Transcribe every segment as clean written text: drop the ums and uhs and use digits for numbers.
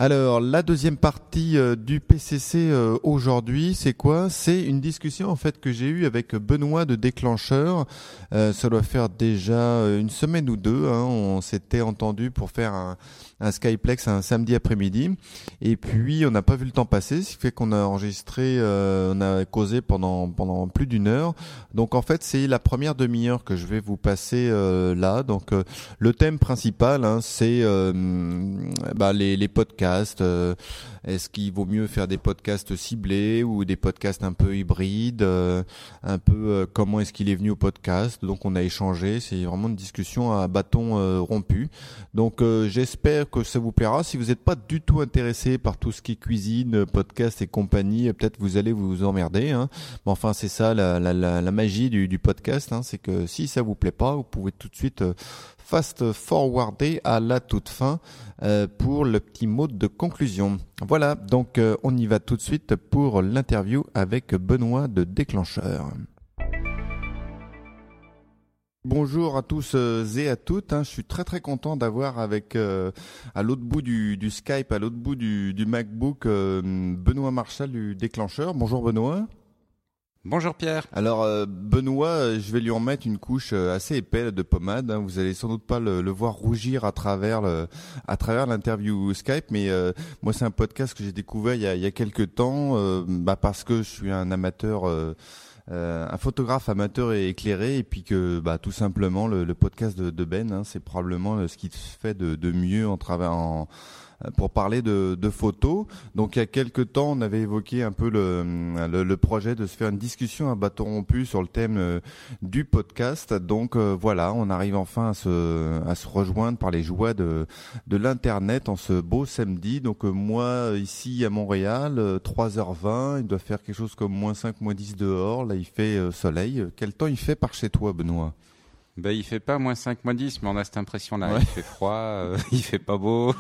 Alors, la deuxième partie du PCC aujourd'hui, c'est quoi? C'est une discussion en fait que j'ai eue avec Benoît de Déclencheur. Ça doit faire déjà une semaine ou deux. On s'était entendu pour faire un Skyplex un samedi après-midi. Et puis, on n'a pas vu le temps passer, ce qui fait qu'on a enregistré, on a causé pendant plus d'une heure. Donc, en fait, c'est la première demi-heure que je vais vous passer là. Donc, le thème principal, c'est les podcasts. Est-ce qu'il vaut mieux faire des podcasts ciblés ou des podcasts un peu hybrides, comment est-ce qu'il est venu au podcast? Donc on a échangé, c'est vraiment une discussion à bâton rompu. Donc j'espère que ça vous plaira. Si vous n'êtes pas du tout intéressé par tout ce qui est cuisine, podcast et compagnie, peut-être vous allez vous emmerder. Mais enfin c'est ça la magie du podcast, c'est que si ça vous plaît pas, vous pouvez tout de suite fast forwarder à la toute fin pour le petit mot de conclusion. Voilà, donc on y va tout de suite pour l'interview avec Benoît de Déclencheur. Bonjour à tous et à toutes. Je suis très très content d'avoir avec à l'autre bout du Skype, à l'autre bout du MacBook, Benoît Marchal du Déclencheur. Bonjour Benoît. Bonjour Pierre. Alors Benoît, je vais lui en mettre une couche assez épaisse de pommade. Vous allez sans doute pas le voir rougir à travers l'interview Skype, mais moi c'est un podcast que j'ai découvert il y a quelques temps, parce que je suis un amateur, un photographe amateur et éclairé, et puis que tout simplement le podcast de Ben, c'est probablement ce qui se fait de mieux pour parler de photos. Donc il y a quelques temps, on avait évoqué un peu le projet de se faire une discussion à bâton rompu sur le thème du podcast. Donc voilà, on arrive enfin à se rejoindre par les joies de l'internet en ce beau samedi. Donc moi ici à Montréal, 3h20, il doit faire quelque chose comme -5, -10 dehors. Là il fait soleil. Quel temps il fait par chez toi, Benoît? Il fait pas -5, -10, mais on a cette impression-là. Ouais. Il fait froid, il fait pas beau,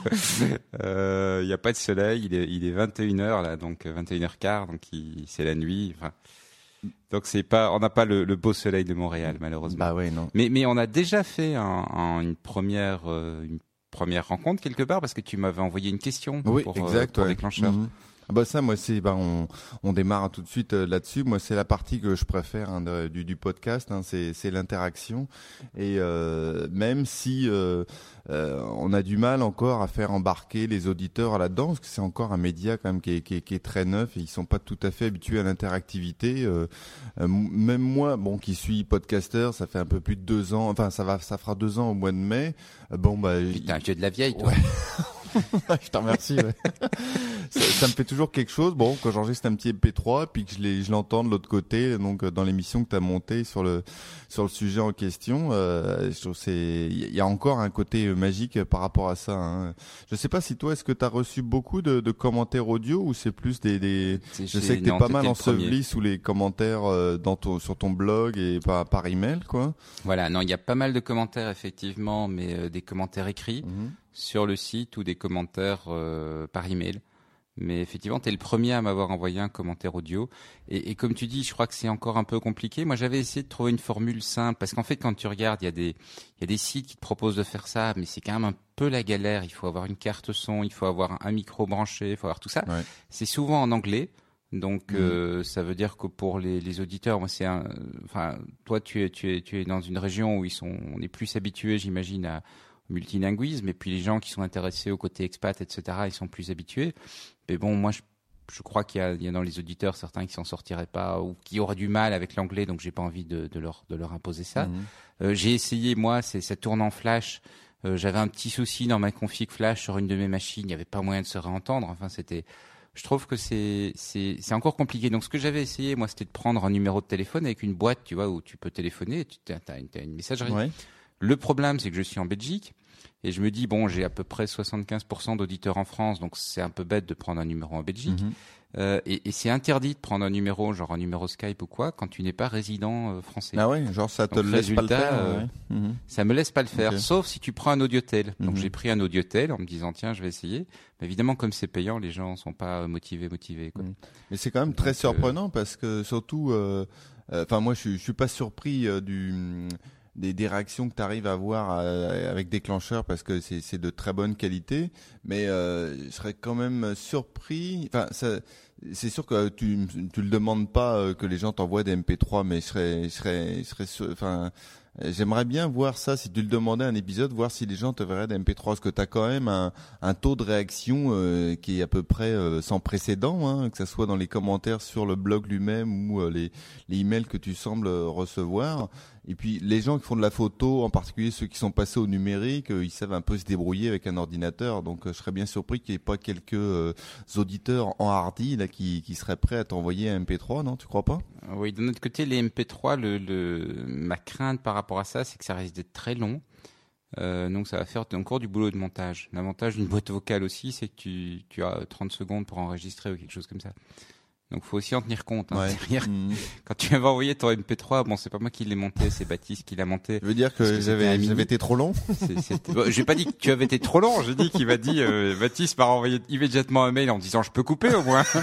il y a pas de soleil, il est 21h là, donc 21h15, donc c'est la nuit. Enfin, donc on n'a pas le beau soleil de Montréal malheureusement. Bah ouais, non. Mais on a déjà fait une première rencontre quelque part parce que tu m'avais envoyé une question Oui, pour Déclencheur. Mm-hmm. Ça, moi, on démarre tout de suite là-dessus. Moi, c'est la partie que je préfère du podcast. C'est l'interaction. Et même si on a du mal encore à faire embarquer les auditeurs là-dedans, parce que c'est encore un média quand même qui est très neuf et ils sont pas tout à fait habitués à l'interactivité. Même moi, qui suis podcasteur, ça fait un peu plus de 2 ans. Enfin, ça fera 2 ans au mois de mai. Putain, tu es de la vieille, toi. Ouais. Je t'en remercie. Ouais. Ça me fait toujours quelque chose. Quand j'enregistre un petit MP3 puis que je l'entends de l'autre côté, donc dans l'émission que tu as montée sur le sujet en question, je trouve il y a encore un côté magique par rapport à ça. Je sais pas si toi, est-ce que tu as reçu beaucoup de commentaires audio ou c'est plus je sais que tu es pas mal enseveli sous les commentaires sur ton blog et par email, quoi. Voilà, non, il y a pas mal de commentaires effectivement, mais des commentaires écrits. Sur le site ou des commentaires par email. Mais effectivement, tu es le premier à m'avoir envoyé un commentaire audio. Et comme tu dis, je crois que c'est encore un peu compliqué. Moi, j'avais essayé de trouver une formule simple. Parce qu'en fait, quand tu regardes, il y a des sites qui te proposent de faire ça, mais c'est quand même un peu la galère. Il faut avoir une carte son, il faut avoir un micro branché, il faut avoir tout ça. Ouais. C'est souvent en anglais. Donc ça veut dire que pour les auditeurs, moi toi tu es dans une région où on est plus habitué, j'imagine, à multilinguisme, et puis les gens qui sont intéressés au côté expat, etc., ils sont plus habitués. Mais bon, moi, je crois qu'il y a dans les auditeurs certains qui s'en sortiraient pas ou qui auraient du mal avec l'anglais, donc j'ai pas envie de leur imposer ça. J'ai essayé, moi, ça tourne en flash. J'avais un petit souci dans ma config flash sur une de mes machines, il n'y avait pas moyen de se réentendre. Enfin, je trouve que c'est encore compliqué. Donc, ce que j'avais essayé, moi, c'était de prendre un numéro de téléphone avec une boîte, tu vois, où tu peux téléphoner, t'as une messagerie. Ouais. Le problème, c'est que je suis en Belgique et je me dis, j'ai à peu près 75% d'auditeurs en France, donc c'est un peu bête de prendre un numéro en Belgique. Et c'est interdit de prendre un numéro, genre un numéro Skype ou quoi, quand tu n'es pas résident français. Ah ouais, genre ça te laisse pas le faire. Ça me laisse pas le faire, sauf si tu prends un audiotel. Donc j'ai pris un audiotel en me disant, tiens, je vais essayer. Mais évidemment, comme c'est payant, les gens sont pas motivés, quoi. Mais c'est quand même très surprenant parce que surtout, moi je suis pas surpris des réactions que tu arrives à avoir avec déclencheur parce que c'est de très bonne qualité, mais je serais quand même surpris. Enfin, c'est sûr que tu le demandes pas que les gens t'envoient des MP3, mais j'aimerais bien voir ça, si tu le demandais un épisode, voir si les gens te verraient des MP3, parce que tu as quand même un taux de réaction qui est à peu près sans précédent, hein, que ça soit dans les commentaires sur le blog lui-même ou les emails que tu sembles recevoir. Et puis les gens qui font de la photo, en particulier ceux qui sont passés au numérique, ils savent un peu se débrouiller avec un ordinateur. Donc je serais bien surpris qu'il n'y ait pas quelques auditeurs enhardis là qui seraient prêts à t'envoyer un MP3, non, tu crois pas? Oui, de notre côté, les MP3, ma crainte par rapport à ça, c'est que ça risque d'être très long. Donc ça va faire encore du boulot de montage. L'avantage d'une boîte vocale aussi, c'est que tu as 30 secondes pour enregistrer ou quelque chose comme ça. Donc faut aussi en tenir compte. Hein. Ouais. Derrière, quand tu m'avais envoyé ton MP3, bon, c'est pas moi qui l'ai monté, c'est Baptiste qui l'a monté. Je veux dire que j'avais été trop long. Bon, j'ai pas dit que tu avais été trop long, j'ai dit qu'il m'a dit Baptiste m'a renvoyé immédiatement un mail en disant je peux couper au moins.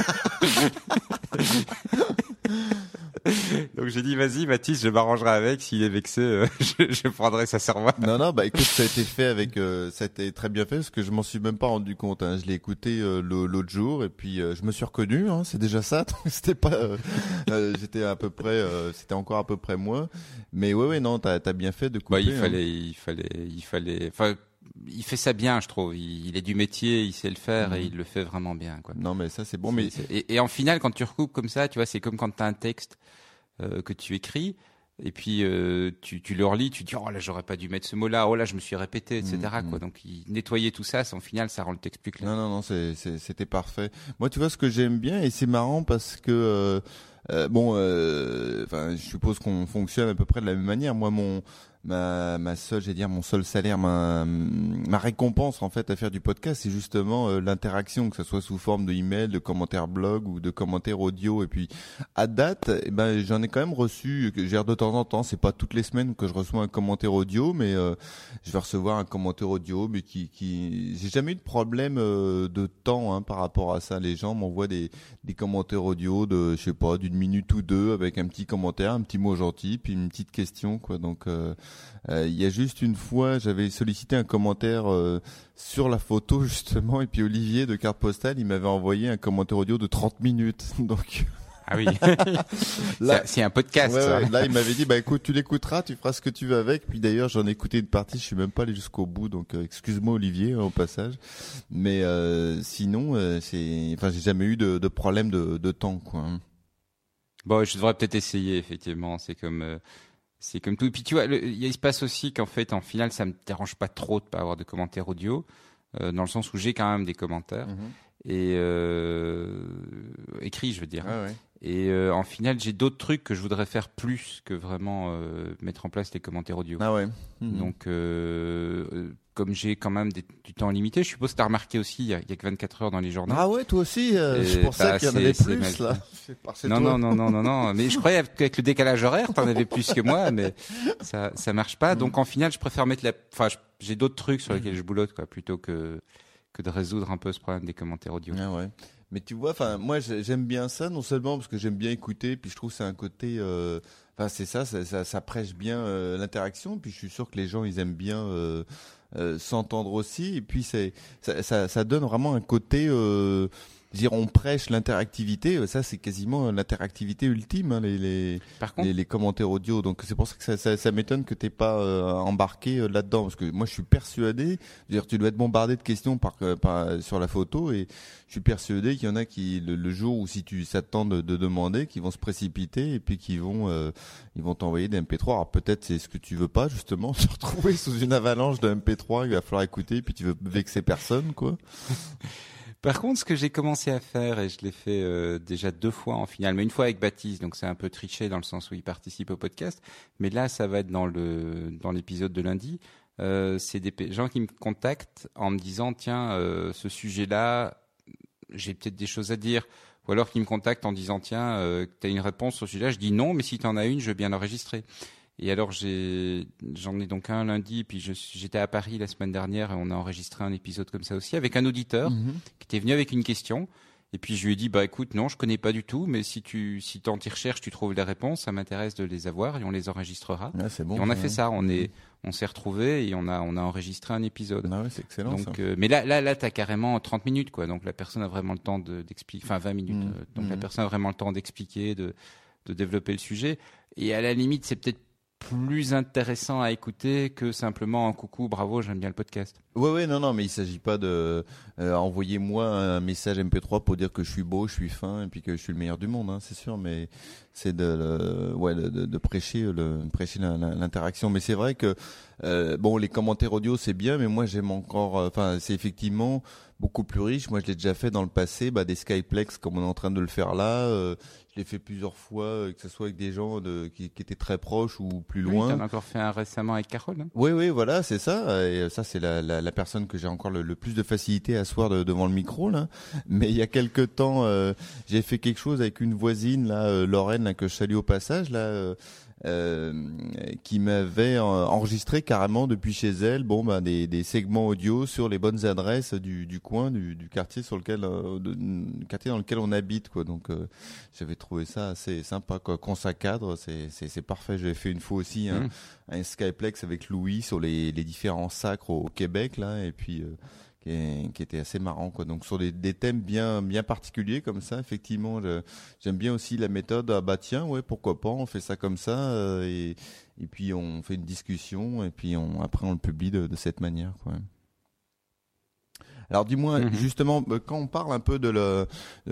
Donc j'ai dit vas-y Baptiste, je m'arrangerai avec, s'il est vexé, je prendrai sa servoise. Non, bah écoute, ça a été fait ça a été très bien fait parce que je m'en suis même pas rendu compte. Hein. Je l'ai écouté l'autre jour et puis je me suis reconnu. Hein, c'est déjà ça. C'était pas, j'étais à peu près, c'était encore à peu près moi. Mais ouais, non, t'as bien fait de couper. Bah, il fallait. Enfin, il fait ça bien, je trouve. Il est du métier, il sait le faire et il le fait vraiment bien, quoi. Non, mais ça c'est bon. Et en final, quand tu recoupes comme ça, tu vois, c'est comme quand t'as un texte que tu écris. Et puis tu le relis, tu dis oh là j'aurais pas dû mettre ce mot-là, oh là je me suis répété, etc. Quoi. Donc nettoyer tout ça, en final ça rend le texte plus clair. Non, c'était parfait. Moi tu vois ce que j'aime bien et c'est marrant parce que je suppose qu'on fonctionne à peu près de la même manière. Moi mon seul salaire, ma récompense en fait à faire du podcast, c'est justement l'interaction, que ce soit sous forme de email, de commentaires blog ou de commentaires audio. Et puis à date, j'en ai quand même reçu, que j'ai de temps en temps. C'est pas toutes les semaines que je reçois un commentaire audio, mais je vais recevoir un commentaire audio, mais qui j'ai jamais eu de problème de temps par rapport à ça. Les gens m'envoient des commentaires audio de je sais pas d'une minute ou deux avec un petit commentaire, un petit mot gentil, puis une petite question, quoi. Donc il y a juste une fois, j'avais sollicité un commentaire sur la photo justement, et puis Olivier de Carte Postale, il m'avait envoyé un commentaire audio de 30 minutes. Donc ah oui, là, c'est un podcast. Ça. Là, il m'avait dit bah écoute, tu l'écouteras, tu feras ce que tu veux avec. Puis d'ailleurs, j'en ai écouté une partie, je suis même pas allé jusqu'au bout, donc excuse-moi Olivier au passage. Mais sinon, j'ai jamais eu de problème de temps, quoi. Bon, je devrais peut-être essayer effectivement. C'est comme tout. Et puis tu vois, il se passe aussi qu'en fait, en final, ça me dérange pas trop de pas avoir de commentaires audio, dans le sens où j'ai quand même des commentaires et écrits, je veux dire. Ah ouais. Et en final, j'ai d'autres trucs que je voudrais faire plus que vraiment mettre en place les commentaires audio. Ah ouais. Donc, comme j'ai quand même du temps limité, je suppose que tu as remarqué aussi, il y a que 24 heures dans les journaux. Ah ouais, toi aussi, je pensais qu'il y en avait plus là. Non. Mais je croyais qu'avec le décalage horaire, t'en avais plus que moi, mais ça marche pas. Donc en final, je préfère mettre j'ai d'autres trucs sur lesquels je boulotte, quoi, plutôt que de résoudre un peu ce problème des commentaires audio. Ah ouais. Mais tu vois, moi j'aime bien ça, non seulement parce que j'aime bien écouter, puis je trouve que c'est un côté, c'est ça prêche bien l'interaction, puis je suis sûr que les gens ils aiment bien s'entendre aussi, et puis ça donne vraiment un côté, dire on prêche l'interactivité, ça c'est quasiment l'interactivité ultime, les commentaires audio. Donc c'est pour ça que ça m'étonne que t'aies pas embarqué là-dedans, parce que moi je suis persuadé, dire tu dois être bombardé de questions sur la photo, et je suis persuadé qu'il y en a qui le jour où si tu s'attends de demander, qui vont se précipiter et puis ils vont t'envoyer des MP3. Alors peut-être c'est ce que tu veux pas justement, se retrouver sous une avalanche de MP3, il va falloir écouter, et puis tu veux vexer personne, quoi. Par contre, ce que j'ai commencé à faire, et je l'ai fait déjà 2 fois en finale, mais une fois avec Baptiste, donc c'est un peu triché dans le sens où il participe au podcast, mais là ça va être dans l'épisode de lundi, c'est des gens qui me contactent en me disant tiens, ce sujet-là, j'ai peut-être des choses à dire, ou alors qui me contactent en disant tiens, tu as une réponse sur ce sujet-là, je dis non, mais si tu en as une, je veux bien l'enregistrer. Et alors j'en ai donc un lundi, puis j'étais à Paris la semaine dernière et on a enregistré un épisode comme ça aussi avec un auditeur qui était venu avec une question. Et puis je lui ai dit écoute, non, je connais pas du tout, mais si dans tes recherches tu trouves les réponses, ça m'intéresse de les avoir et on les enregistrera. Ouais, c'est bon. Et on a fait ça, on s'est retrouvés et on a enregistré un épisode. Ah ouais, c'est excellent. Donc ça. mais là t'as carrément 30 minutes quoi. Donc la personne a vraiment le temps d'expliquer, enfin 20 minutes. Donc la personne a vraiment le temps d'expliquer, de développer le sujet et à la limite, c'est peut-être plus intéressant à écouter que simplement un coucou, bravo, j'aime bien le podcast. Ouais, non, mais il s'agit pas de envoyer-moi un message MP3 pour dire que je suis beau, je suis fin et puis que je suis le meilleur du monde, hein, c'est sûr, mais c'est de prêcher l'interaction. Mais c'est vrai que les commentaires audio c'est bien, mais moi j'aime encore, c'est effectivement beaucoup plus riche. Moi je l'ai déjà fait dans le passé, des Skyplex comme on est en train de le faire là. Je l'ai fait plusieurs fois, que ce soit avec des gens qui étaient très proches ou plus loin. Oui, t'en as encore fait un récemment avec Carole. Hein. Oui, voilà, c'est ça. Et ça, c'est la personne que j'ai encore le plus de facilité à asseoir devant le micro là. Mais il y a quelque temps, j'ai fait quelque chose avec une voisine là, Lorraine, là, que je salue au passage là. Qui m'avait enregistré carrément depuis chez elle des segments audio sur les bonnes adresses du coin du quartier sur lequel quartier dans lequel on habite quoi. Donc j'avais trouvé ça assez sympa quoi. Quand ça cadre, c'est parfait. J'avais fait une fois aussi un Skyplex avec Louis sur les différents sacres au Québec là et puis qui était assez marrant quoi. Donc sur des thèmes bien particuliers comme ça, effectivement, j'aime bien aussi la méthode. Tiens, ouais, pourquoi pas, on fait ça comme ça et puis on fait une discussion et puis après on le publie de cette manière quoi. Alors dis-moi justement quand on parle un peu de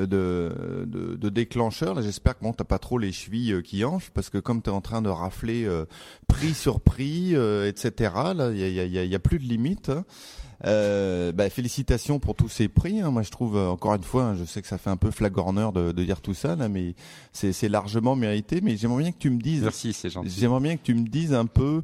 déclencheur, là j'espère que t'as pas trop les chevilles qui hanchent parce que comme t'es en train de rafler prix sur prix etc. Là il y a plus de limite. Félicitations pour tous ces prix. Moi, je trouve encore une fois, je sais que ça fait un peu flagorneur de dire tout ça là, mais c'est largement mérité. Mais j'aimerais bien que tu me dises. Merci, c'est gentil. J'aimerais bien que tu me dises un peu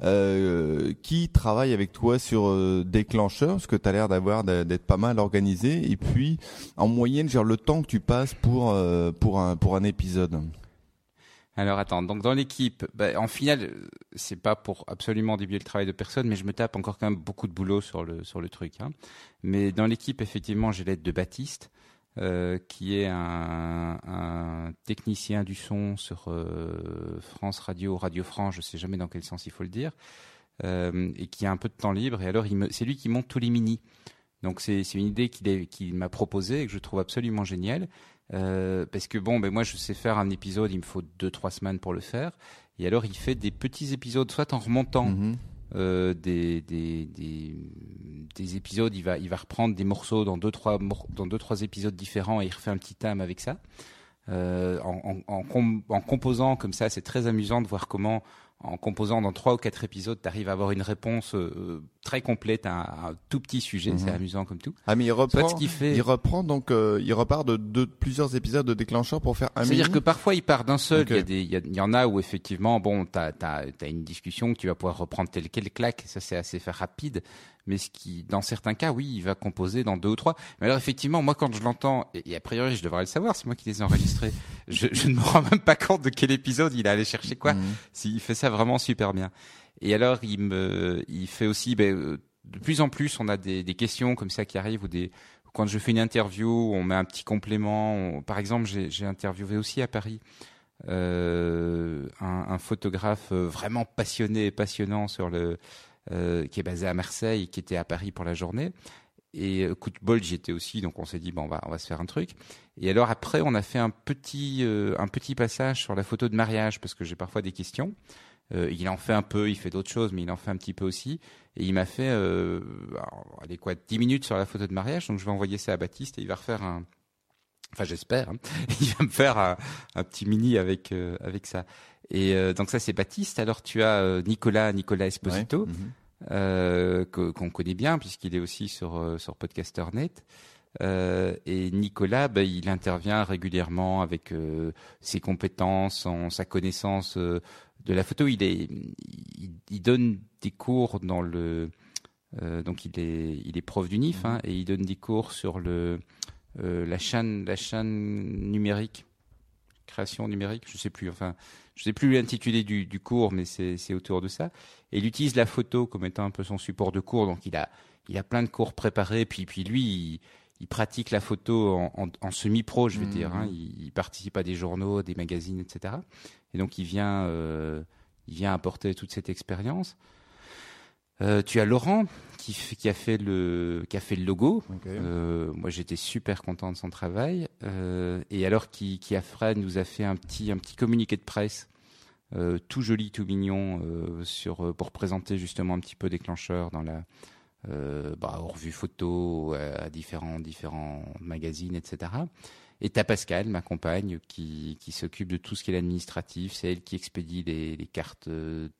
qui travaille avec toi sur Déclencheur, parce que tu as l'air d'être pas mal organisé. Et puis, en moyenne, genre le temps que tu passes pour un épisode. Alors attends, donc dans l'équipe, en finale, c'est pas pour absolument dévier le travail de personne, mais je me tape encore quand même beaucoup de boulot sur le truc. Hein. Mais dans l'équipe, effectivement, j'ai l'aide de Baptiste, qui est un technicien du son sur France Radio, Radio France, je sais jamais dans quel sens il faut le dire, et qui a un peu de temps libre. Et alors, c'est lui qui monte tous les mini. Donc c'est une idée qu'il m'a proposée et que je trouve absolument géniale. Parce que moi je sais faire un épisode, il me faut 2-3 semaines pour le faire. Et alors il fait des petits épisodes, soit en remontant des épisodes, il va reprendre des morceaux dans 2-3 épisodes différents et il refait un petit thème avec ça. En composant comme ça, c'est très amusant de voir comment en composant dans 3 ou 4 épisodes, tu arrives à avoir une réponse très complète à un tout petit sujet. C'est amusant comme tout. Ah mais il reprend, ce qu'il fait... il repart de plusieurs épisodes de Déclencheur pour faire un mini. C'est-à-dire que parfois il part d'un seul. Okay. Il y en a où effectivement, t'as une discussion que tu vas pouvoir reprendre tel quel claque. Ça c'est assez rapide. Mais dans certains cas, oui, il va composer dans 2 ou 3. Mais alors effectivement, moi quand je l'entends, et a priori je devrais le savoir, c'est moi qui les ai enregistrés, je ne me rends même pas compte de quel épisode il a allé chercher quoi. S'il fait ça vraiment super bien. Et alors il fait aussi, de plus en plus, on a des questions comme ça qui arrivent quand je fais une interview, on met un petit complément. Par exemple, j'ai interviewé aussi à Paris un photographe vraiment passionné et passionnant qui est basé à Marseille, qui était à Paris pour la journée. Et coup de bol, j'y étais aussi, donc on s'est dit on va se faire un truc. Et alors après, on a fait un petit passage sur la photo de mariage parce que j'ai parfois des questions. Il en fait un peu, il fait d'autres choses, mais il en fait un petit peu aussi. Et il m'a fait 10 minutes sur la photo de mariage, donc je vais envoyer ça à Baptiste et il va refaire j'espère, il va me faire un petit mini avec ça. Et donc ça c'est Baptiste. Alors tu as Nicolas Esposito. Ouais. Qu'on connaît bien puisqu'il est aussi sur Podcaster.net. Et Nicolas, il intervient régulièrement avec ses compétences, sa connaissance de la photo. Il donne des cours dans donc il est prof d'UNIF et il donne des cours sur la chaîne numérique, création numérique, je sais plus l'intitulé du cours, mais c'est autour de ça. Et il utilise la photo comme étant un peu son support de cours, donc il a plein de cours préparés. Puis lui, il pratique la photo en semi-pro, je veux dire. Hein. Il participe à des journaux, des magazines, etc. Et donc il vient apporter toute cette expérience. Tu as Laurent qui a fait le logo. Okay. Moi, j'étais super content de son travail. Et alors qui nous a fait un petit communiqué de presse tout joli, tout mignon pour présenter justement un petit peu Déclencheur dans la aux revues photo, à différents magazines, etc. Et t'as Pascal, ma compagne, qui s'occupe de tout ce qui est l'administratif. C'est elle qui expédie les cartes,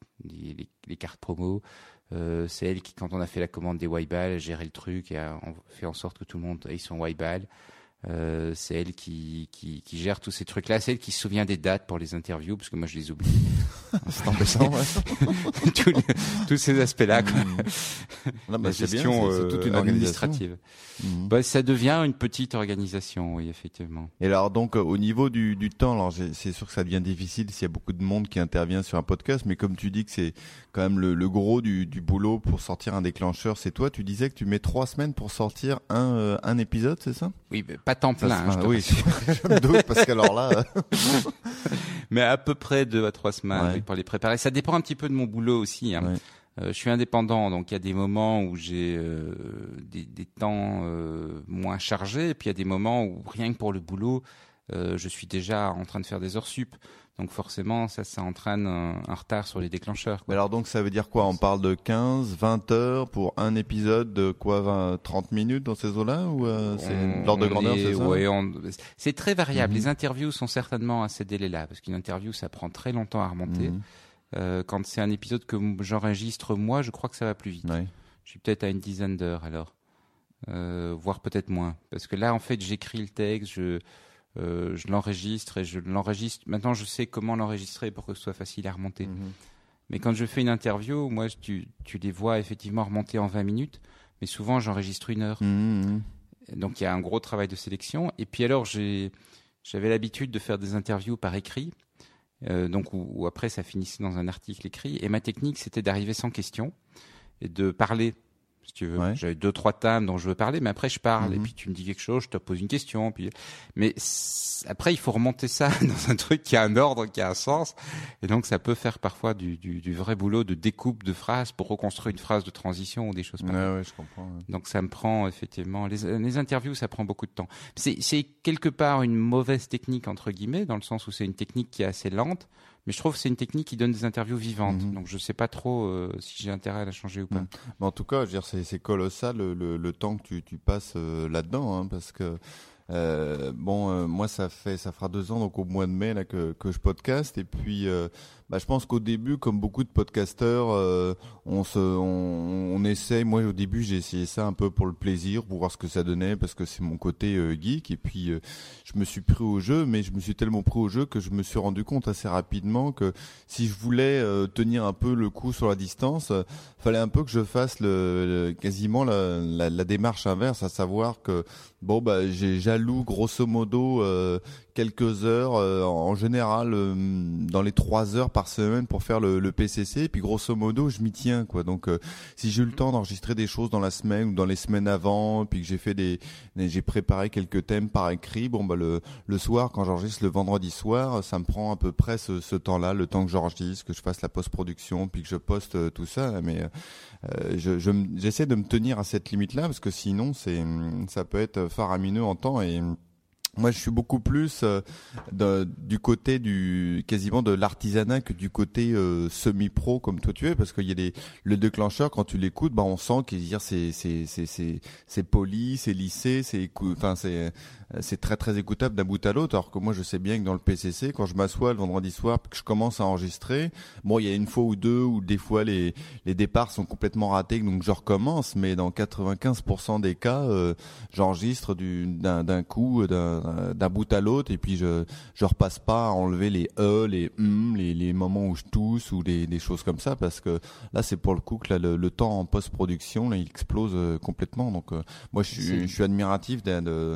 les cartes promo. C'est elle qui, quand on a fait la commande des Waibal, a géré le truc et a fait en sorte que tout le monde ait son Waibal. C'est elle qui gère tous ces trucs-là. C'est elle qui se souvient des dates pour les interviews, parce que moi je les oublie. C'est embêtant, ouais. tous ces aspects-là, quoi. Non, bah, la gestion c'est toute une administrative. Bah, ça devient une petite organisation, oui, effectivement. Et alors donc au niveau du temps, alors c'est sûr que ça devient difficile s'il y a beaucoup de monde qui intervient sur un podcast, mais comme tu dis que c'est quand même le gros du boulot pour sortir un déclencheur, c'est toi. Tu disais que tu mets 3 semaines pour sortir un épisode, c'est ça? Oui, mais pas temps plein. Oui, je me doute, parce qu'alors là. Mais à peu près 2 à 3 semaines, ouais. Oui, pour les préparer. Ça dépend un petit peu de mon boulot aussi. Hein. Ouais. Je suis indépendant, donc il y a des moments où j'ai des temps moins chargés, et puis il y a des moments où rien que pour le boulot, je suis déjà en train de faire des heures sup. Donc forcément, ça entraîne un retard sur les déclencheurs. Mais alors donc ça veut dire quoi? On parle de 15, 20 heures pour un épisode de quoi, 30 minutes dans ces eaux-là, ou c'est l'ordre de grandeur, c'est ça? Ouais, c'est très variable. Les interviews sont certainement à ces délais-là, parce qu'une interview, ça prend très longtemps à remonter. Quand c'est un épisode que j'enregistre moi, je crois que ça va plus vite. Ouais. Je suis peut-être à une dizaine d'heures alors, voire peut-être moins. Parce que là, en fait, j'écris le texte, je l'enregistre et je l'enregistre. Maintenant, je sais comment l'enregistrer pour que ce soit facile à remonter. Mais quand je fais une interview, moi, tu les vois effectivement remonter en 20 minutes, mais souvent, j'enregistre 1 heure. Donc, il y a un gros travail de sélection. Et puis alors, j'avais l'habitude de faire des interviews par écrit. Donc où après ça finissait dans un article écrit, et ma technique c'était d'arriver sans question et de parler, si tu veux. Ouais. J'avais 2-3 thèmes dont je veux parler, mais après je parle et puis tu me dis quelque chose, je te pose une question, mais après il faut remonter ça dans un truc qui a un ordre, qui a un sens, et donc ça peut faire parfois du vrai boulot de découpe de phrases pour reconstruire une phrase de transition ou des choses pareilles. Ouais, je comprends. Ouais. Donc ça me prend effectivement les interviews, ça prend beaucoup de temps. C'est quelque part une mauvaise technique entre guillemets, dans le sens où c'est une technique qui est assez lente, mais je trouve que c'est une technique qui donne des interviews vivantes. Donc je sais pas trop si j'ai intérêt à la changer ou pas. Mais en tout cas, je veux dire, c'est colossal le temps que tu passes là-dedans, hein, parce que moi ça fera 2 ans, donc au mois de mai là que je podcaste, et puis je pense qu'au début, comme beaucoup de podcasteurs, on essaye. Moi au début j'ai essayé ça un peu pour le plaisir, pour voir ce que ça donnait, parce que c'est mon côté geek, et puis je me suis pris au jeu, mais je me suis tellement pris au jeu que je me suis rendu compte assez rapidement que si je voulais tenir un peu le coup sur la distance, fallait un peu que je fasse quasiment la démarche inverse, à savoir que j'alloue grosso modo quelques heures en général dans les 3 heures par semaine pour faire le PCC, et puis grosso modo je m'y tiens, quoi. Donc si j'ai eu le temps d'enregistrer des choses dans la semaine ou dans les semaines avant, puis que j'ai préparé quelques thèmes par écrit, le soir, quand j'enregistre le vendredi soir, ça me prend à peu près ce temps-là, le temps que j'enregistre, que je fasse la post-production, puis que je poste tout ça. Mais j'essaie de me tenir à cette limite-là, parce que sinon ça peut être faramineux en temps. Et moi, je suis beaucoup plus du côté quasiment de l'artisanat que du côté semi-pro comme toi tu es, parce qu'il y a le déclencheur, quand tu l'écoutes, on sent qu'il c'est poli, c'est lissé, c'est très très écoutable d'un bout à l'autre. Alors que moi, je sais bien que dans le PCC, quand je m'assois le vendredi soir, que je commence à enregistrer, il y a une fois ou deux où des fois les départs sont complètement ratés, donc je recommence. Mais dans 95% des cas, j'enregistre d'un coup, d'un bout à l'autre, et puis je repasse pas à enlever les les moments où je tousse ou des choses comme ça, parce que là c'est pour le coup que là, le temps en post-production là, il explose complètement. Donc moi je suis admiratif de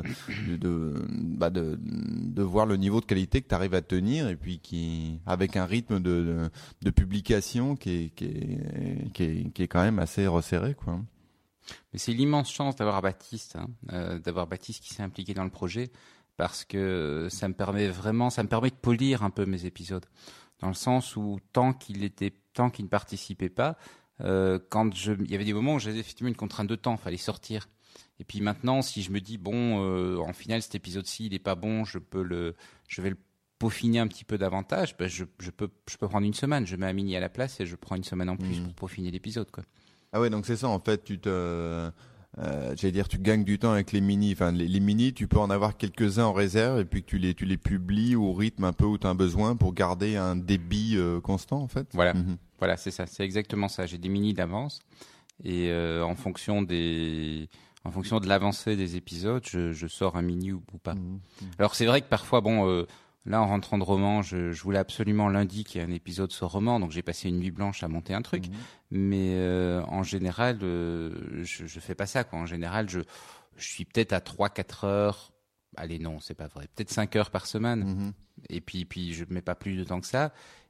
voir le niveau de qualité que tu arrives à tenir, et puis avec un rythme de publication qui est quand même assez resserré, quoi. Mais c'est l'immense chance d'avoir Baptiste, qui s'est impliqué dans le projet, parce que ça me permet de polir un peu mes épisodes, dans le sens où tant qu'il ne participait pas, il y avait des moments où j'avais effectivement une contrainte de temps, fallait sortir. Et puis maintenant, si je me dis en final cet épisode-ci il est pas bon, je vais le peaufiner un petit peu davantage, je peux prendre une semaine, je mets Amini à la place et je prends une semaine en plus pour peaufiner l'épisode, quoi. Ah ouais, donc c'est ça en fait, tu gagnes du temps avec les mini. Enfin, les mini, tu peux en avoir quelques-uns en réserve et puis que tu les publies au rythme un peu où tu as besoin pour garder un débit constant en fait. Voilà, voilà, c'est ça, c'est exactement ça. J'ai des mini d'avance et en fonction de l'avancée des épisodes, je sors un mini ou pas. Alors c'est vrai que parfois, là, en rentrant de roman, je voulais absolument lundi qu'il y ait un épisode sur roman, donc j'ai passé une nuit blanche à monter un truc. Mais en général, je fais pas ça, quoi. En général, je suis peut-être à 3-4 heures. Allez, non, c'est pas vrai. Peut-être 5 heures par semaine. Et puis je mets pas plus de temps que ça.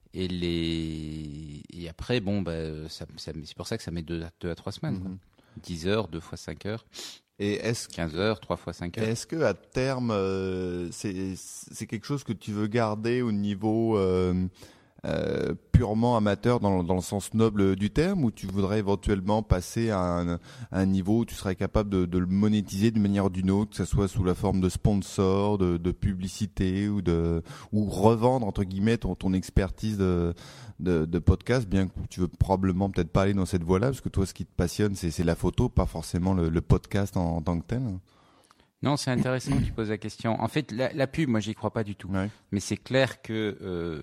Et après, c'est pour ça que ça met 2 à 3 semaines, quoi. 10 heures, 2 fois 5 heures. Et 15 heures, 3 fois 5 heures. Est-ce que à terme, c'est quelque chose que tu veux garder au niveau purement amateur dans le sens noble du terme, ou tu voudrais éventuellement passer à un niveau où tu serais capable de le monétiser d'une manière ou d'une autre, que ce soit sous la forme de sponsor, de publicité ou revendre entre guillemets ton expertise de podcast, bien que tu veux probablement peut-être pas aller dans cette voie-là, parce que toi, ce qui te passionne, c'est la photo, pas forcément le podcast en tant que tel. Non, c'est intéressant que tu poses la question. En fait, la pub, moi, j'y crois pas du tout. Ouais. Mais c'est clair que,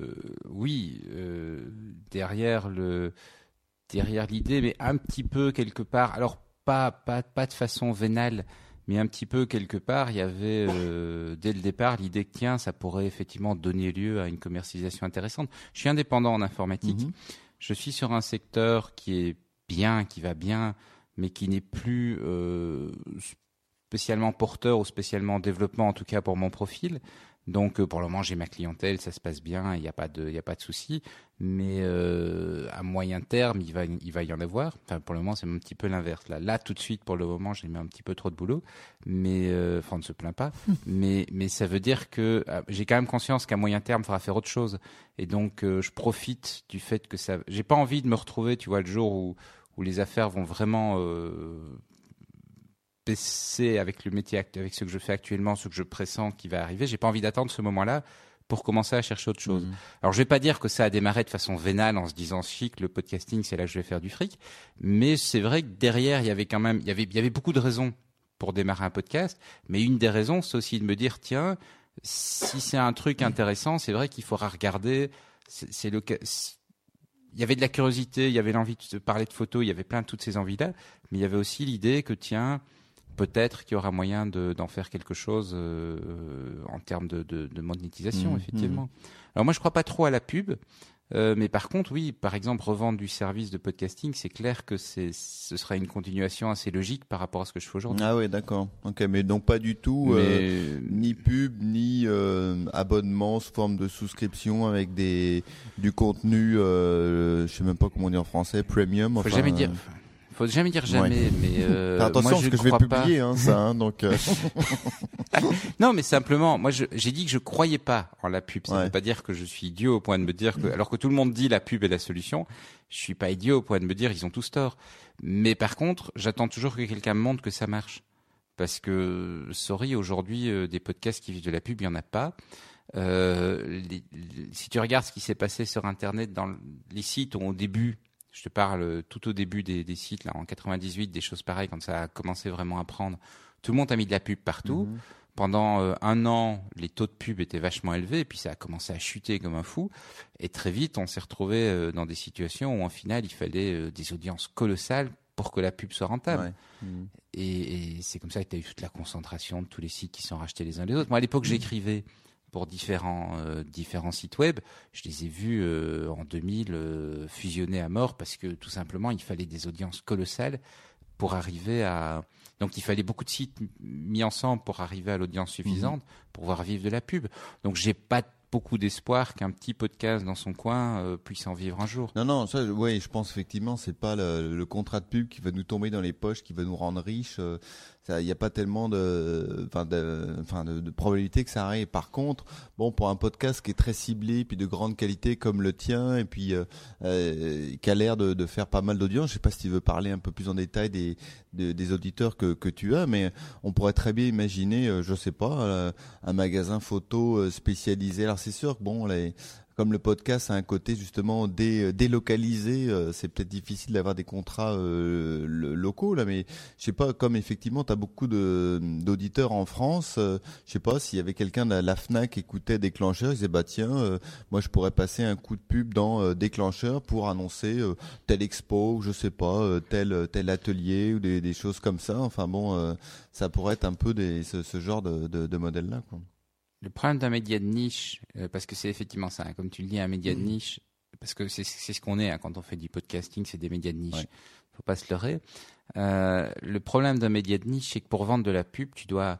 derrière l'idée, mais un petit peu quelque part, alors pas de façon vénale, mais un petit peu quelque part, il y avait dès le départ l'idée que tiens, ça pourrait effectivement donner lieu à une commercialisation intéressante. Je suis indépendant en informatique. Je suis sur un secteur qui est bien, qui va bien, mais qui n'est plus spécialement porteur ou spécialement développement, en tout cas pour mon profil. Donc pour le moment, j'ai ma clientèle, ça se passe bien, il n'y a pas de souci. Mais à moyen terme, il va y en avoir. Enfin, pour le moment, c'est un petit peu l'inverse. Là, tout de suite, pour le moment, j'ai mis un petit peu trop de boulot. Mais on ne se plaint pas. mais ça veut dire que j'ai quand même conscience qu'à moyen terme, il faudra faire autre chose. Et donc, je profite du fait que ça. J'ai pas envie de me retrouver, tu vois, le jour où les affaires vont vraiment baisser avec le métier, avec ce que je fais actuellement, ce que je pressens qui va arriver. J'ai pas envie d'attendre ce moment-là pour commencer à chercher autre chose. Alors, je vais pas dire que ça a démarré de façon vénale en se disant chic, le podcasting, c'est là que je vais faire du fric. Mais c'est vrai que derrière, il y avait beaucoup de raisons pour démarrer un podcast. Mais une des raisons, c'est aussi de me dire, tiens, si c'est un truc intéressant, c'est vrai qu'il faudra regarder. Il y avait de la curiosité, il y avait l'envie de parler de photos, il y avait plein de toutes ces envies-là. Mais il y avait aussi l'idée que, tiens, peut-être qu'il y aura moyen d'en faire quelque chose en termes de monétisation, effectivement. Alors moi, je crois pas trop à la pub, mais par contre, oui, par exemple, revendre du service de podcasting, c'est clair que ce serait une continuation assez logique par rapport à ce que je fais aujourd'hui. Ah ouais, d'accord. Ok, mais donc pas du tout ni pub, ni abonnement sous forme de souscription avec du contenu, je sais même pas comment on dit en français, premium. Faut jamais dire. Faut jamais dire jamais, mais attention, moi, parce que je vais publier ça, donc. Non, mais simplement, moi, j'ai dit que je croyais pas en la pub. Ça ne veut pas dire que je suis idiot au point de me dire que, alors que tout le monde dit la pub est la solution, je suis pas idiot au point de me dire ils ont tous tort. Mais par contre, j'attends toujours que quelqu'un me montre que ça marche, parce que, aujourd'hui, des podcasts qui vivent de la pub, il y en a pas. Si tu regardes ce qui s'est passé sur Internet dans les sites où au début. Je te parle tout au début des sites, là, en 98, des choses pareilles, quand ça a commencé vraiment à prendre. Tout le monde a mis de la pub partout. Pendant un an, les taux de pub étaient vachement élevés, et puis ça a commencé à chuter comme un fou. Et très vite, on s'est retrouvé dans des situations où, en final, il fallait des audiences colossales pour que la pub soit rentable. Et c'est comme ça que tu as eu toute la concentration de tous les sites qui sont rachetés les uns les autres. Moi, à l'époque, j'écrivais pour différents sites web, je les ai vus en 2000 fusionner à mort parce que tout simplement il fallait des audiences colossales pour arriver à. Donc il fallait beaucoup de sites mis ensemble pour arriver à l'audience suffisante pour pouvoir vivre de la pub. Donc j'ai pas de beaucoup d'espoir qu'un petit podcast dans son coin puisse en vivre un jour. Non, ça, ouais, je pense effectivement, c'est pas le contrat de pub qui va nous tomber dans les poches, qui va nous rendre riches. Il n'y a pas tellement de probabilité que ça arrive. Par contre, bon, pour un podcast qui est très ciblé, puis de grande qualité comme le tien, et puis qui a l'air de faire pas mal d'audience, je sais pas si tu veux parler un peu plus en détail des auditeurs que tu as, mais on pourrait très bien imaginer, je sais pas, un magasin photo spécialisé. Alors c'est sûr que bon, comme le podcast a un côté justement délocalisé, c'est peut-être difficile d'avoir des contrats locaux là, mais je sais pas, comme effectivement tu as beaucoup d'auditeurs en France, je sais pas s'il y avait quelqu'un de la Fnac qui écoutait Déclencheur, il disait bah tiens, moi je pourrais passer un coup de pub dans Déclencheur pour annoncer telle expo, je sais pas, tel atelier ou des choses comme ça. Enfin bon, ça pourrait être un peu ce genre de modèle là, quoi. Le problème d'un média de niche, parce que c'est effectivement ça, hein, comme tu le dis, un média de niche, parce que c'est ce qu'on est hein, quand on fait du podcasting, c'est des médias de niche. Ouais. Faut pas se leurrer. Le problème d'un média de niche, c'est que pour vendre de la pub, tu dois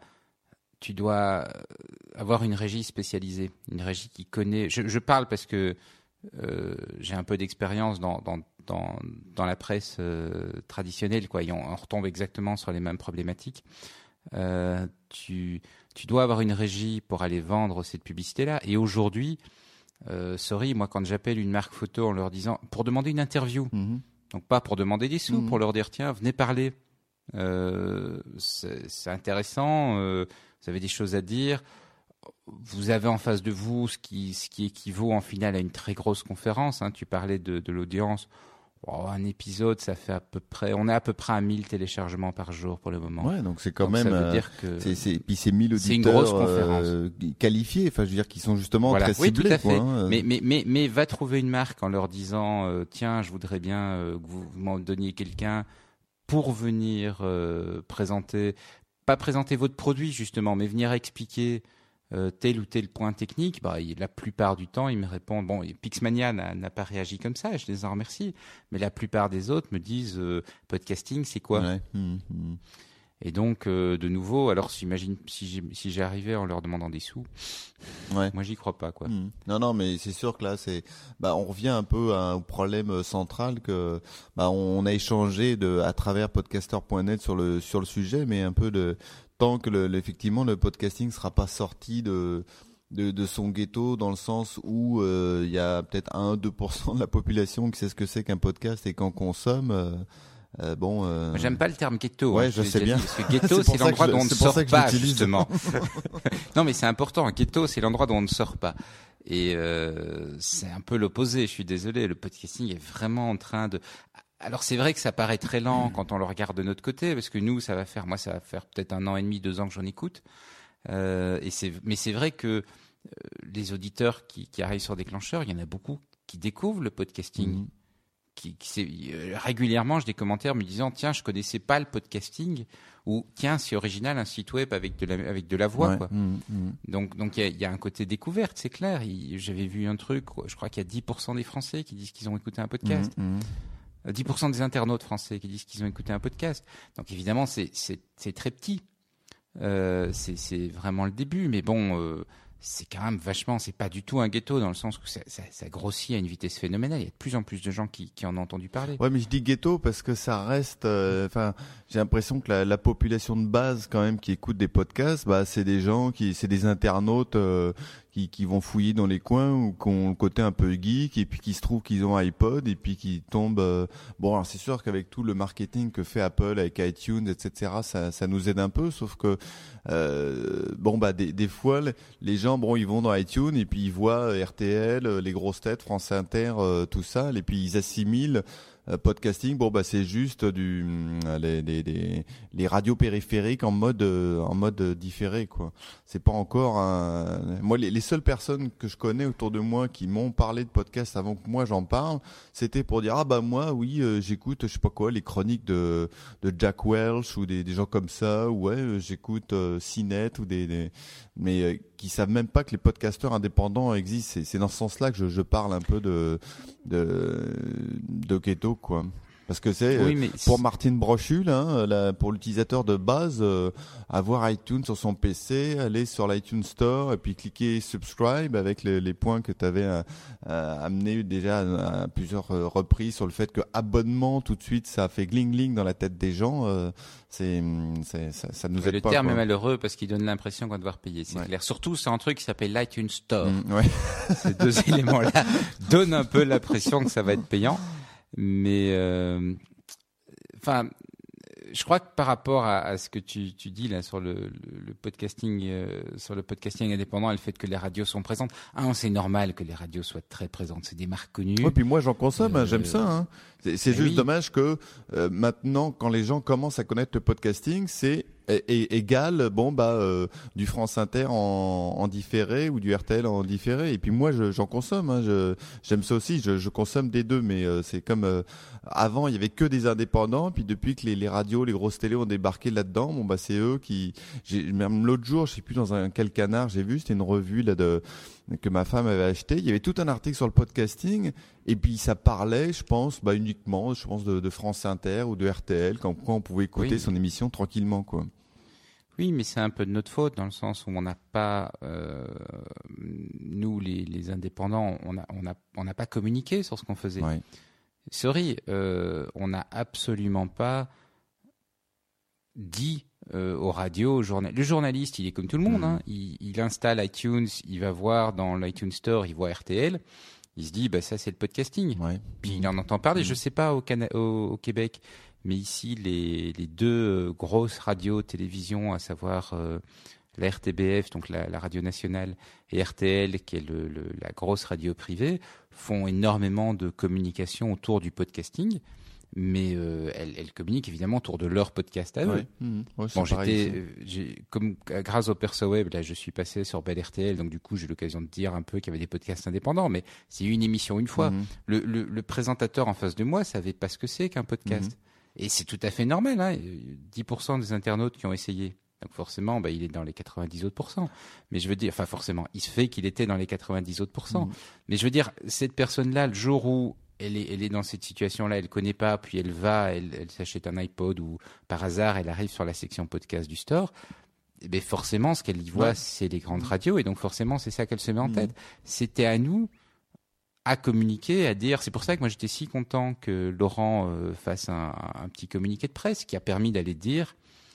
avoir une régie spécialisée, une régie qui connaît. Je parle parce que j'ai un peu d'expérience dans la presse traditionnelle, quoi. Et on retombe exactement sur les mêmes problématiques. Tu dois avoir une régie pour aller vendre cette publicité-là. Et aujourd'hui, moi, quand j'appelle une marque photo en leur disant, pour demander une interview, donc pas pour demander des sous, pour leur dire, tiens, venez parler. C'est intéressant, vous avez des choses à dire. Vous avez en face de vous ce qui équivaut en finale à une très grosse conférence. Hein. Tu parlais de l'audience. Un épisode, ça fait on est à peu près à 1000 téléchargements par jour pour le moment. Ouais, donc c'est quand même. Ça veut dire que puis c'est 1000 auditeurs. C'est une grosse conférence. Qualifiés. Enfin, je veux dire, qui sont justement très ciblés. Oui, tout à fait. Quoi, hein. Mais va trouver une marque en leur disant, tiens, je voudrais bien que vous m'en donniez quelqu'un pour venir pas présenter votre produit justement, mais venir expliquer tel ou tel point technique. La plupart du temps, ils me répondent. Bon, Pixmania n'a pas réagi comme ça, je les en remercie. Mais la plupart des autres me disent podcasting, c'est quoi ? Ouais. Et donc, de nouveau, alors j'imagine si j'arrivais en leur demandant des sous, moi j'y crois pas, quoi. Non, mais c'est sûr que là, on revient un peu au problème central que, on a échangé à travers podcaster.net sur le sujet, mais un peu tant que effectivement le podcasting sera pas sorti de son ghetto, dans le sens où il y a peut-être 1-2% de la population qui sait ce que c'est qu'un podcast et qu'en consomme. J'aime pas le terme ghetto. Ouais, je sais bien. Parce que ghetto, c'est l'endroit dont on ne sort pas, justement. Non, mais c'est important. Ghetto, c'est l'endroit dont on ne sort pas. Et c'est un peu l'opposé. Je suis désolé. Le podcasting est vraiment en train de. Alors c'est vrai que ça paraît très lent quand on le regarde de notre côté, parce que nous, ça va faire peut-être 1 an et demi, 2 ans que j'en écoute. Mais c'est vrai que les auditeurs qui arrivent sur Déclencheur, il y en a beaucoup qui découvrent le podcasting. Régulièrement, j'ai des commentaires me disant, tiens, je connaissais pas le podcasting, ou tiens, c'est original, un site web avec de la voix, quoi. Donc il y a un côté découverte, c'est clair. J'avais vu un truc, je crois qu'il y a 10% des Français qui disent qu'ils ont écouté un podcast. 10% des internautes français qui disent qu'ils ont écouté un podcast. Donc évidemment, c'est très petit. C'est vraiment le début, mais bon, c'est quand même vachement. C'est pas du tout un ghetto dans le sens où ça grossit à une vitesse phénoménale. Il y a de plus en plus de gens qui en ont entendu parler. Ouais, mais je dis ghetto parce que ça reste. J'ai l'impression que la population de base quand même qui écoute des podcasts, c'est des gens c'est des internautes. Qui vont fouiller dans les coins ou qui ont le côté un peu geek et puis qui se trouvent qu'ils ont un iPod et puis qui tombent. Alors c'est sûr qu'avec tout le marketing que fait Apple avec iTunes, etc., ça nous aide un peu. Sauf que des fois les gens ils vont dans iTunes et puis ils voient RTL, les grosses têtes, France Inter, tout ça, et puis ils assimilent. Podcasting, c'est juste les radios périphériques en mode différé, quoi. C'est pas encore moi les seules personnes que je connais autour de moi qui m'ont parlé de podcast avant que moi j'en parle, c'était pour dire moi oui, j'écoute je sais pas quoi, les chroniques de Jack Welch ou des gens comme ça, j'écoute CNET ou mais qui savent même pas que les podcasteurs indépendants existent. C'est dans ce sens-là que je parle un peu de ghetto, quoi. Parce que c'est pour Martine Brochul, pour l'utilisateur de base, avoir iTunes sur son PC, aller sur l'iTunes Store et puis cliquer subscribe avec les points que tu avais amenés déjà à plusieurs reprises sur le fait que abonnement tout de suite ça fait gling dans la tête des gens. Ça nous aide le pas. Le terme quoi. est malheureux parce qu'il donne l'impression qu'on va devoir payer. C'est clair. Surtout, c'est un truc qui s'appelle l'iTunes Store. Ces deux éléments-là donnent un peu l'impression que ça va être payant. Mais, je crois que par rapport à ce que tu dis là sur le podcasting, sur le podcasting indépendant et le fait que les radios sont présentes, c'est normal que les radios soient très présentes. C'est des marques connues. Oui, puis moi j'en consomme, j'aime ça. C'est juste dommage que maintenant, quand les gens commencent à connaître le podcasting, c'est égal du France Inter en différé ou du RTL en différé. Et puis moi j'en consomme, j'aime ça aussi, je consomme des deux, mais c'est comme avant il y avait que des indépendants, puis depuis que les radios, les grosses télés ont débarqué là-dedans, c'est eux qui même l'autre jour, je sais plus dans quel canard j'ai vu, c'était une revue là que ma femme avait acheté, il y avait tout un article sur le podcasting et puis ça parlait, je pense uniquement de France Inter ou de RTL, quand on pouvait écouter son émission tranquillement quoi. Oui, mais c'est un peu de notre faute dans le sens où on n'a pas, nous les indépendants, on n'a pas communiqué sur ce qu'on faisait. Ouais. Sorry, on n'a absolument pas dit aux radios, le journaliste, il est comme tout le monde, il installe iTunes, il va voir dans l'iTunes Store, il voit RTL, il se dit ça c'est le podcasting. Ouais. Puis il en entend parler. Je sais pas au Québec. Mais ici, les deux grosses radios télévisions, à savoir la RTBF, donc la radio nationale, et RTL, qui est la grosse radio privée, font énormément de communication autour du podcasting. Mais elles communiquent évidemment autour de leur podcast à eux. Ouais, grâce au PersoWeb, là, je suis passé sur Bel RTL, donc du coup, j'ai l'occasion de dire un peu qu'il y avait des podcasts indépendants, mais c'est une émission une fois. Le présentateur en face de moi savait pas ce que c'est qu'un podcast. Et c'est tout à fait normal, 10% des internautes qui ont essayé. Donc forcément, il est dans les 90 autres %. Mais je veux dire, forcément, il se fait qu'il était dans les 90 autres %. Mais je veux dire, cette personne-là, le jour où elle est dans cette situation-là, elle connaît pas, puis elle s'achète un iPod ou par hasard, elle arrive sur la section podcast du store. Mais forcément, ce qu'elle y voit, c'est les grandes radios, et donc forcément, c'est ça qu'elle se met en tête. C'était à nous à communiquer, à dire. C'est pour ça que moi j'étais si content que Laurent fasse un petit communiqué de presse qui a permis d'aller dire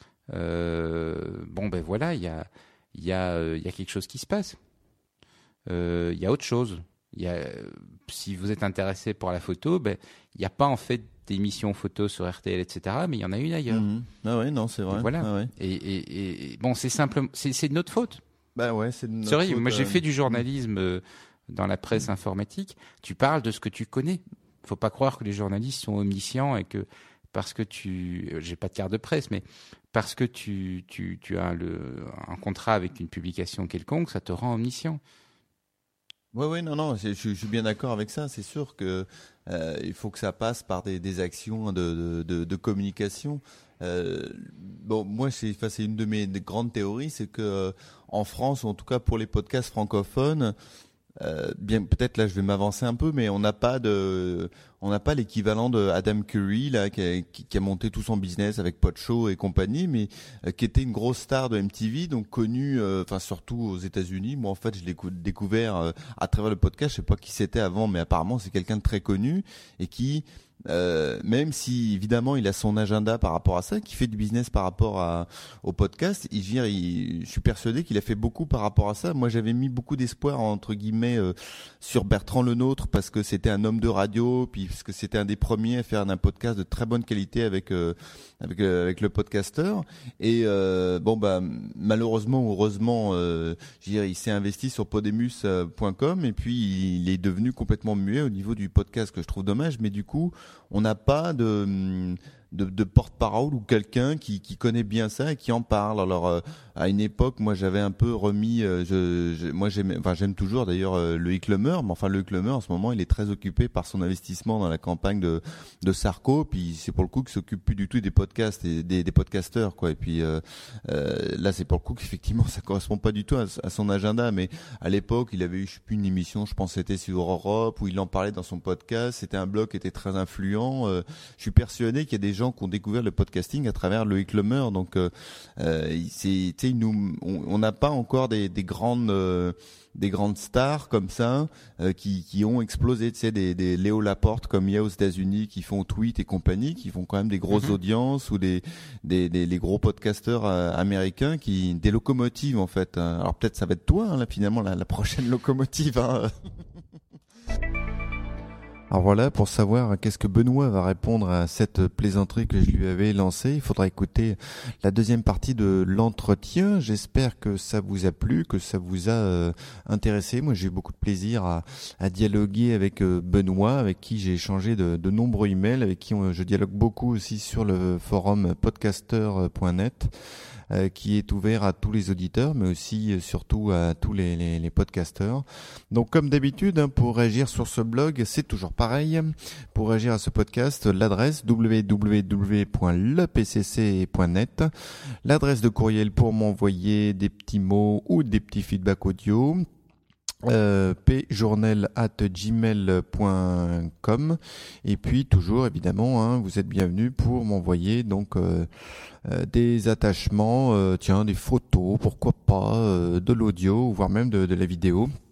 voilà, il y a quelque chose qui se passe. Il y a autre chose. Si vous êtes intéressé pour la photo, il n'y a pas en fait d'émissions photo sur RTL, etc. Mais il y en a une ailleurs. Ah ouais, non, c'est vrai. Et voilà. Ah ouais. Et c'est simplement, c'est de notre faute. C'est de notre faute. Moi j'ai fait du journalisme dans la presse informatique. Tu parles de ce que tu connais. Faut pas croire que les journalistes sont omniscients et que parce que j'ai pas de carte de presse, mais parce que tu as un contrat avec une publication quelconque, ça te rend omniscient. Oui, non, je suis bien d'accord avec ça. C'est sûr que il faut que ça passe par des actions de communication. Moi, c'est une de mes grandes théories, c'est que en France, ou en tout cas pour les podcasts francophones, peut-être là je vais m'avancer un peu, mais on n'a pas l'équivalent de Adam Curry là qui a monté tout son business avec Podshow et compagnie, mais qui était une grosse star de MTV, donc connu surtout aux États-Unis. Moi en fait je l'ai découvert à travers le podcast. Je sais pas qui c'était avant, mais apparemment c'est quelqu'un de très connu et qui même si évidemment il a son agenda par rapport à ça, qui fait du business par rapport au podcast, je suis persuadé qu'il a fait beaucoup par rapport à ça. Moi j'avais mis beaucoup d'espoir entre guillemets sur Bertrand Lenôtre parce que c'était un homme de radio, puis parce que c'était un des premiers à faire un podcast de très bonne qualité avec le podcasteur. Et malheureusement ou heureusement, il s'est investi sur podemus.com et puis il est devenu complètement muet au niveau du podcast, que je trouve dommage. Mais du coup on n'a pas de de porte-parole ou quelqu'un qui connaît bien ça et qui en parle. Alors à une époque, moi j'avais un peu remis, moi j'aime toujours d'ailleurs Loïc Lemer, mais enfin Loïc Lemer en ce moment il est très occupé par son investissement dans la campagne de Sarko, puis c'est pour le coup qu'il s'occupe plus du tout des podcasts et des podcasteurs quoi. Et puis là c'est pour le coup qu'effectivement ça correspond pas du tout à son agenda, mais à l'époque il avait eu je sais plus une émission, je pense c'était sur Europe où il en parlait dans son podcast. C'était un blog qui était très influent. Je suis persuadé qu'il y a des gens qui ont découvert le podcasting à travers Loïc Lemer. Donc on n'a pas encore des grandes stars comme ça qui ont explosé, tu sais, des Léo Laporte comme il y a aux États-Unis qui font tweet et compagnie, qui font quand même des grosses audiences, ou les gros podcasteurs américains des locomotives en fait. Alors peut-être ça va être toi là finalement la prochaine locomotive. Alors voilà, pour savoir qu'est-ce que Benoît va répondre à cette plaisanterie que je lui avais lancée, il faudra écouter la deuxième partie de l'entretien. J'espère que ça vous a plu, que ça vous a intéressé. Moi, j'ai eu beaucoup de plaisir à dialoguer avec Benoît, avec qui j'ai échangé de nombreux emails, avec qui je dialogue beaucoup aussi sur le forum podcaster.net. Qui est ouvert à tous les auditeurs, mais aussi surtout à tous les podcasteurs. Donc comme d'habitude, pour réagir sur ce blog, c'est toujours pareil. Pour réagir à ce podcast, l'adresse www.lepcc.net, l'adresse de courriel pour m'envoyer des petits mots ou des petits feedbacks audio, pjournal@gmail.com, et puis toujours évidemment vous êtes bienvenus pour m'envoyer donc des attachements, des photos, pourquoi pas, de l'audio, voire même de la vidéo.